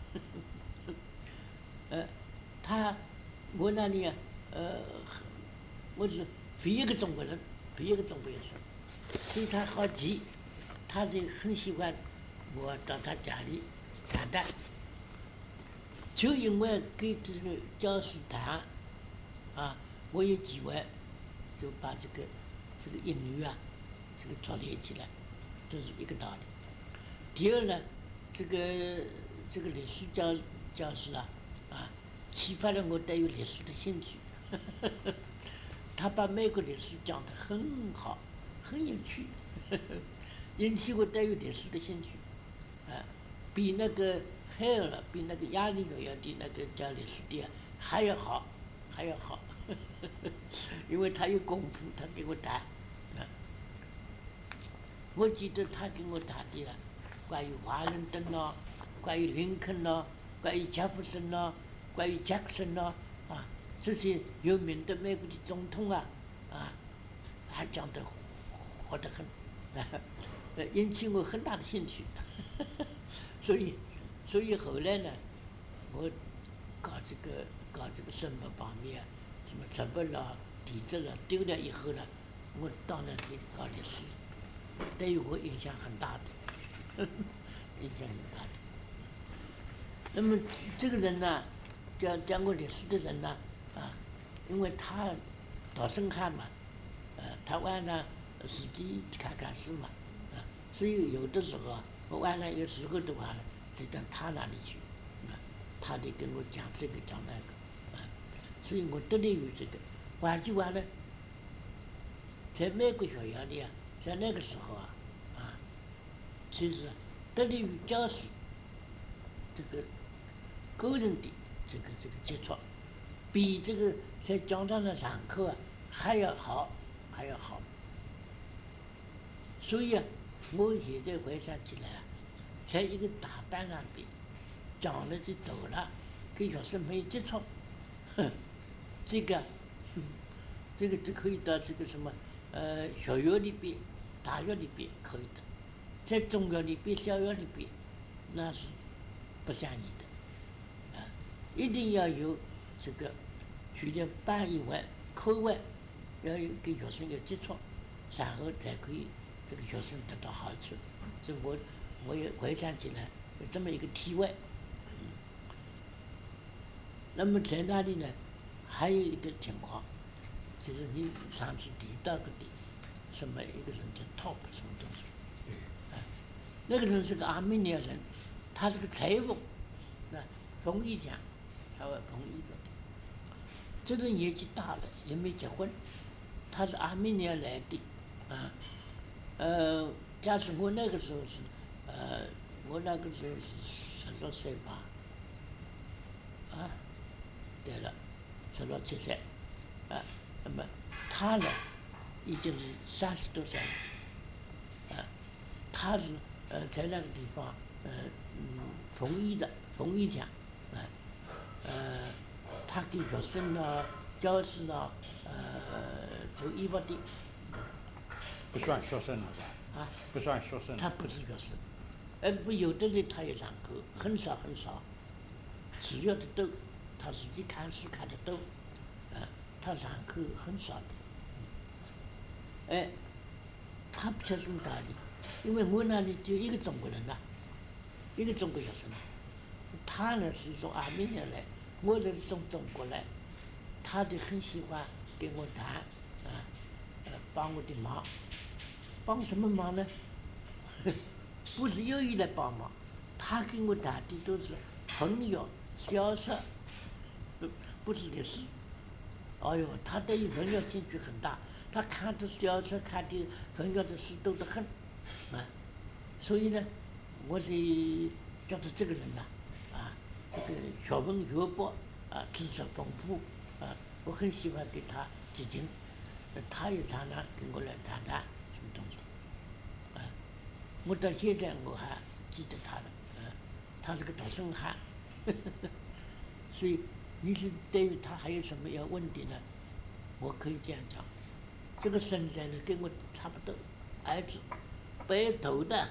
我那里我是比一个中国人，所以他好奇，他就很喜欢我到他家里谈谈。就因为给这个教师谈，我有机会就把这个英语这个串联起来，这是一个道理。第二呢，这个历史教师启发了我对于历史的兴趣。他把美国历史讲得很好，很有趣，引起我对于历史的兴趣，比那个比那个亚利学院的那个教历史的还要好，因为他有功夫，他给我谈，我记得他跟我谈的关于华盛顿咯，关于林肯咯，关于杰弗森咯，关于杰克森咯，这些有名的美国的总统还讲得活得很，引起我很大的兴趣。所以后来呢，我搞这个生物方面， 什么植物了、地质了丢了以后呢，我当然去搞历史，对于我影响很大的，影响很大的。那么这个人呢，讲过历史的人呢，因为他到深汉嘛，他晚上自己看书嘛，所以有的时候我晚上有时候的话呢，就到他那里去，他得跟我讲这个讲那个，所以我得力于这个。换句话呢，在美国学校里在那个时候其实得力于教师这个个人的这个接触，比这个在讲堂上上课还要好。所以我现在回想起来在一个大班上边讲了就走了，跟学生没接触，这个就可以到这个什么学校里边、大学里边可以的，在中学里边、小学里边那是不相宜的，一定要有这个除了班以外、课外要有跟学生有接触，然后才可以这个学生得到好处。这我也回想起来有这么一个体会。那么在那里呢，还有一个情况，就是你上次提到的什么一个人叫 Top 什么东西，那个人是个阿美尼亚人，他是个裁缝，缝衣匠，他会缝衣服的。这个人年纪大了，也没结婚，他是阿美尼亚来的，假使我那个时候是16岁吧，对了，16、17岁，那么他呢，已经是30多岁了，他是在那个地方缝衣匠，他给学生教师做衣服的。 不算学生了吧？不算学生。 他不是学生，有的人他也上课，很少，只要的都，他自己看书看得多，他上课很少的，他不晓得什么道理，因为我那里就一个中国人一个中国学生，他呢是从阿美尼亚来，我是从中国来，他就很喜欢跟我谈，帮我的忙，帮什么忙呢？不是有意来帮忙，他跟我谈的都是朋友、小说，不是历史。他对于文学兴趣很大，他看的小说、看的文学的书多得很，所以呢，我是觉得这个人这个学问渊博，知识丰富，我很喜欢跟他接近，他也常常跟我来谈什么东西，我到现在我还记得他了，他是个独生汉，所以你是对于他还有什么要问的呢？我可以这样讲，这个身材呢跟我差不多，矮子，白头的，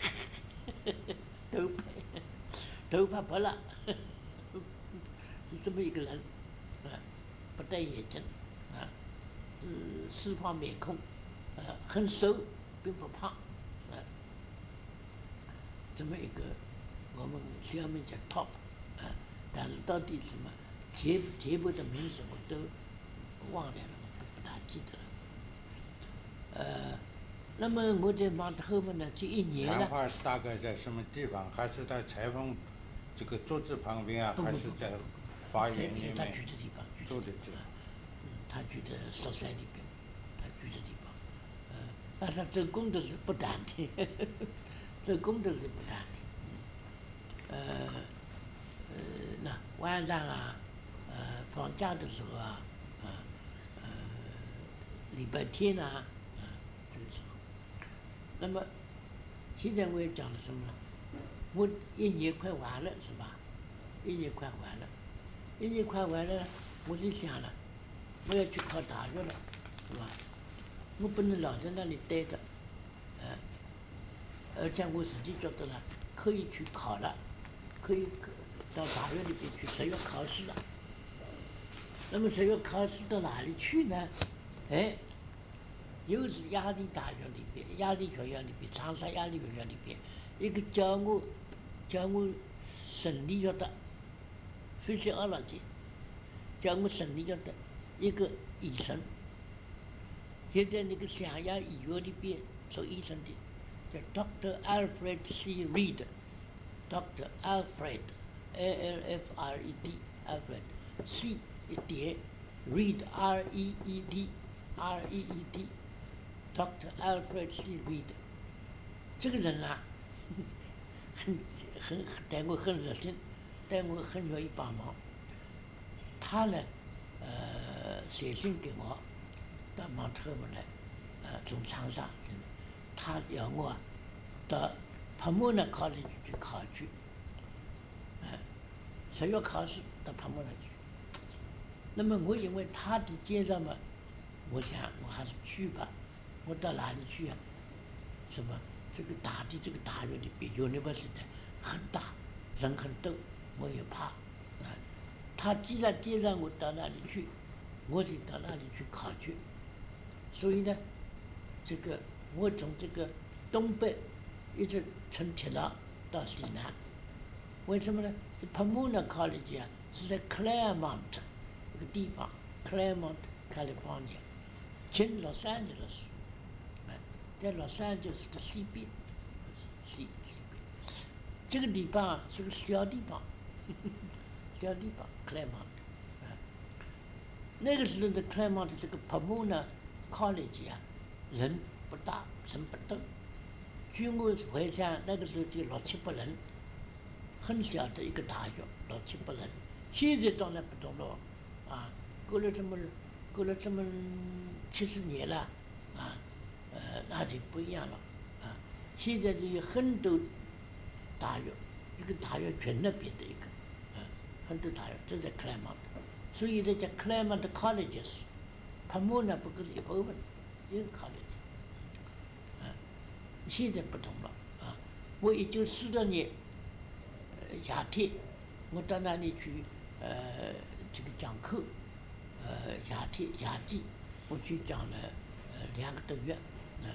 头发白了，是这么一个人，不戴眼镜，四方面孔，很瘦并不胖，这么一个我们小名叫 Top，但是到底什么节目的名字我都忘了，不大记得了。那么我在忙的后面呢，就1年了。 谈话大概在什么地方？还是在裁缝这个桌子旁边还是在花园里面？ 他居的地方。 住的地方。 他居的宿舍里边，他居的地方。他做工都是不淡的，做工都是不淡的。那晚上放假的时候礼拜天这个时候。那么现在我也讲了什么呢？我1年快完了，是吧？1年快完了，我就想了，我要去考大学了，是吧？我不能老在那里待着，而且我自己觉得呢，可以去考了，可以到大学里边去实验考试了。 那么谁要考试到哪里去呢？哎，又是亚利大学里边，亚利学校里边，长沙亚利学校里边，一个教我生理学的physiology，教我生理学的一个医生。现在那个湘雅医院里边做医生的叫 Dr. Alfred C. Reed，Dr. Alfred，A-L-F-R-E-D，Alfred C 一点 Reed R-E-E-D，Dr. Alfred C. Reed， 这个人啊，很对我很热心，对我很愿意帮忙。他呢，写信给我。到蒙特姆来，从长沙，他要我到帕莫纳考虑去考去，谁要考试到帕莫纳去。那么我因为他的介绍嘛，我想我还是去吧。我到哪里去啊？什么这个大学里边，university很大，人很多，我也怕。他既然介绍我到那里去，我就到那里去考去。所以呢，这个我从这个东北一直乘铁路到西南，为什么呢？这帕莫纳 college 啊是在 Claremont 这个地方 ，Claremont California， 近洛杉矶的，在洛杉矶的西边，西边，这个地方是个小地方，小地方 Claremont， 那个时候的 Claremont 这个帕莫纳college 啊，人不大，人不多。据我回想，那个时候就600-700人，很小的一个大学，600-700人。现在当然不同了，啊，过了这么70年了，啊，那就不一样了，啊，现在就有很多大学，一个大学群那边的一个，很多大学都在克莱蒙特，所以呢叫克莱蒙特 colleges。帕莫纳不过是一部分，一个考虑的，现在不同了啊！我1946年夏天，我到那里去这个讲课，夏季，我去讲了2个多月，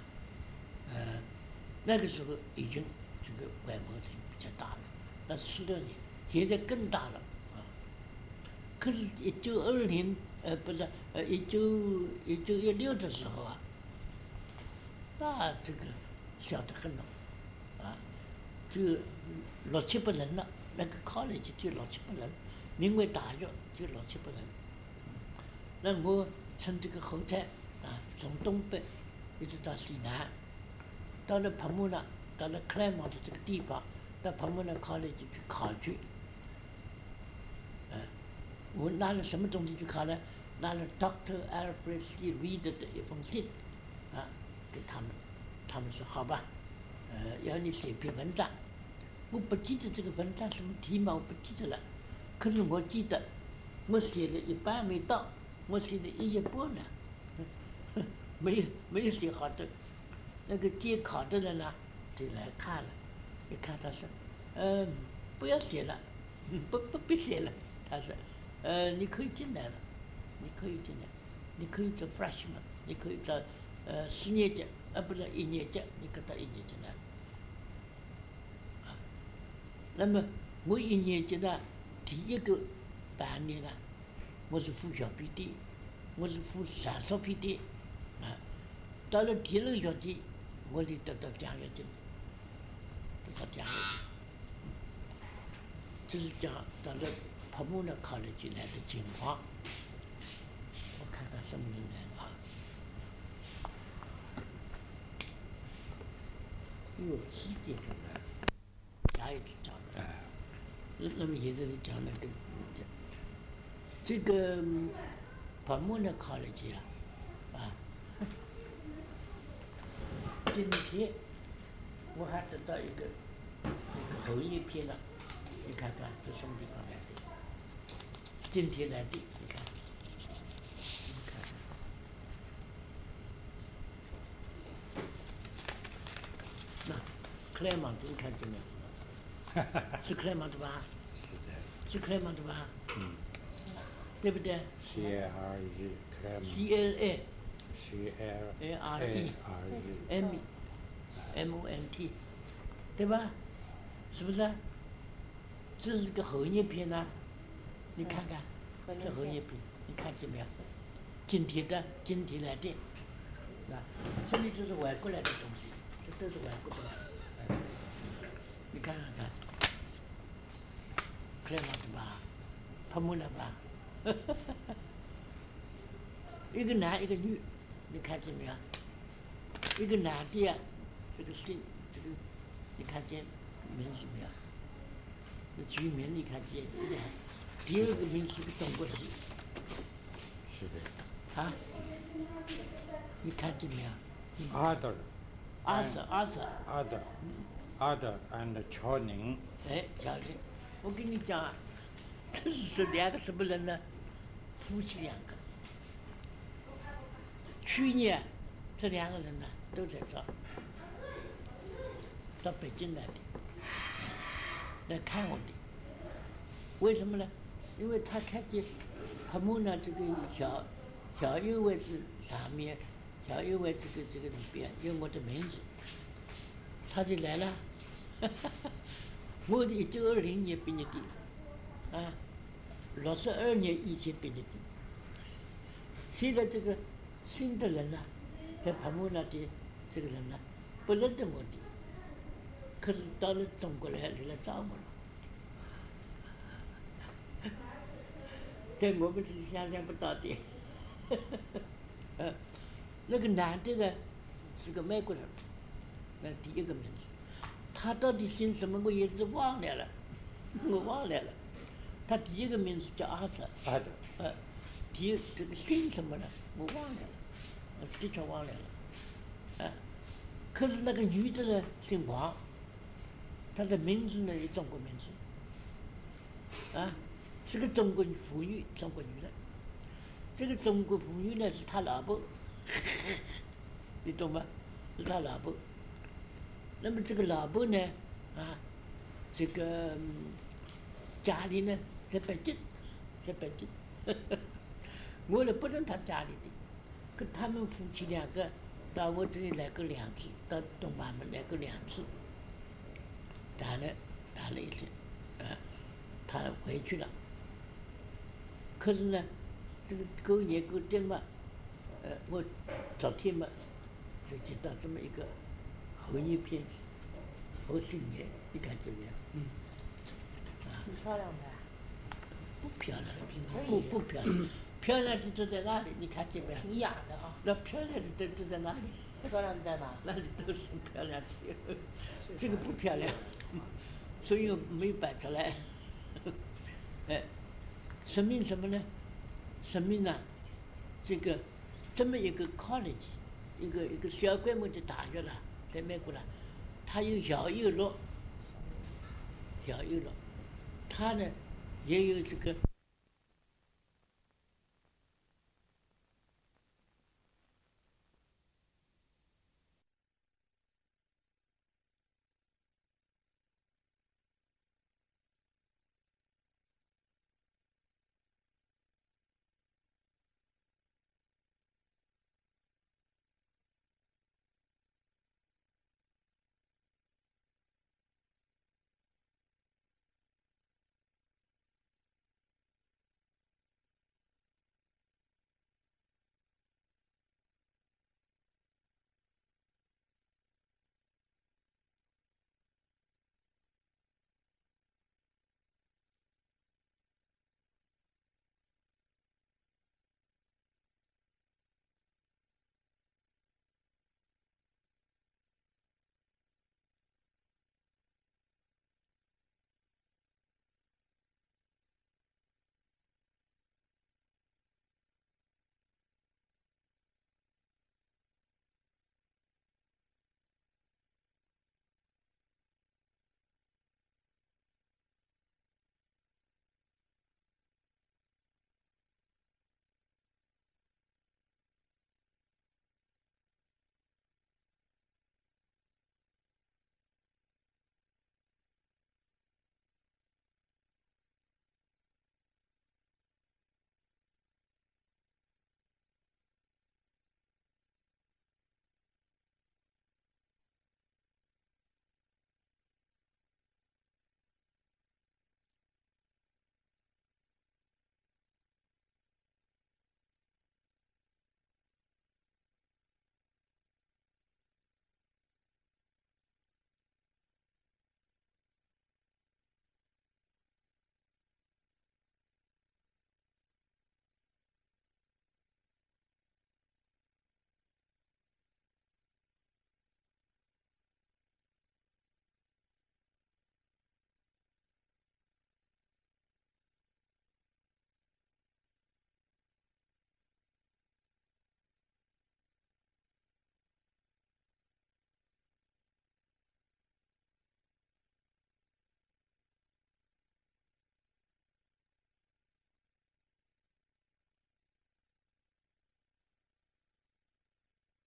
那个时候已经这个规模已经比较大了，那46年，现在更大了啊！可是1920。不是，1916的时候啊，那这个小得很了，啊，就600-700人了，那个 college 就600-700人，名为大学就600-700人。那我乘这个火车啊，从东北一直到西南，到了帕莫纳，到了克莱蒙的这个地方，到帕莫纳 college 去考去。我拿了什么东西去考呢？拿了 Dr. Alfred C. Reed 的一封信，给他们，他们说好吧，要你写篇文章。我不记得这个文章什么题目，我不记得了。可是我记得，我写了一半没到，我写了1页半呢，没有写好的。那个监考的人呢，就来看了，一看他说，不要写了，别写了，他说。你可以进来了，你可以进来，你可以做 freshman， 你可以做4年级，不是1年级，你可以到1年级来了。那么我1年级呢，第1个半年呢，我是副校毕业，我是副上硕毕业，到了第2个学期，我就得到奖学金，得到奖学金。这是讲到了帕莫纳考虑进来的情况，我看看什么人来了啊？7点钟来，下一次讲的。那么现在是讲那个这个帕莫纳考虑进啊，今天我还得到一个后一篇了。你看看这什么地方来的？今天来的，你看，你看看，那克莱蒙特你看见没有？是克莱蒙特吧？ 是的。 是克莱蒙特吧？ 嗯。 对不对 ？CLA，CLAREMONT，对吧？是不是？这是个荷叶片呐，你看看，这荷叶片，你看见没有？晶体来的，啊，这里就是外国来的东西，这都是外国东西，你看看，看到的吧？泡沫了吧？一个男一个女，你看见没有？一个男的呀，这个姓，这个你看见名字没有？这居民你看见？第二个名是个中国字。 是的。 啊？你看见没有 ？Other and 乔宁。 哎，乔宁，我跟你讲啊，这是两个什么人呢？夫妻两个。去年这两个人呢都在这儿，到北京来的，来看我的。为什么呢？因为他看见泡沫呢这个小右位置上面，小右位这个里边有我的名字，他就来了。我的1920年毕业的，啊，62年以前毕业的。现在这个新的人呢，在泡沫那的这个人呢，不认得我的，可是到了中国来找我了。在我们这里想象不到的。那个男的呢，是个美国人，那第一个名字，他到底姓什么我也是忘了，我忘了。他第一个名字叫阿瑟。这个姓什么呢？我忘了，的确忘了。可是那个女的呢，姓王，她的名字呢是中国名字，是个中国妇女，中国女人。这个中国妇女呢是他老婆，你懂吗？是他老婆。那么这个老婆呢，这个家里呢在北京，我呢不认他家里的，可他们夫妻两个到我这里来过2次，到东华门来过2次，谈了一次，他回去了。可是呢，这个过年过节嘛，我昨天嘛，就接到这么一个荷叶片，荷杏叶，你看怎么样？ 挺漂亮的。 不漂亮，不漂亮，漂亮的都在那里，你看见没有？ 挺雅的啊。 那漂亮的都在哪里？ 漂亮的在哪？ 那里都是漂亮的，这个不漂亮，所以没有摆出来。说明什么呢？说明呢，这个这么一个 college， 一个小规模的大学了，在美国了，它有小幼乐，它呢也有这个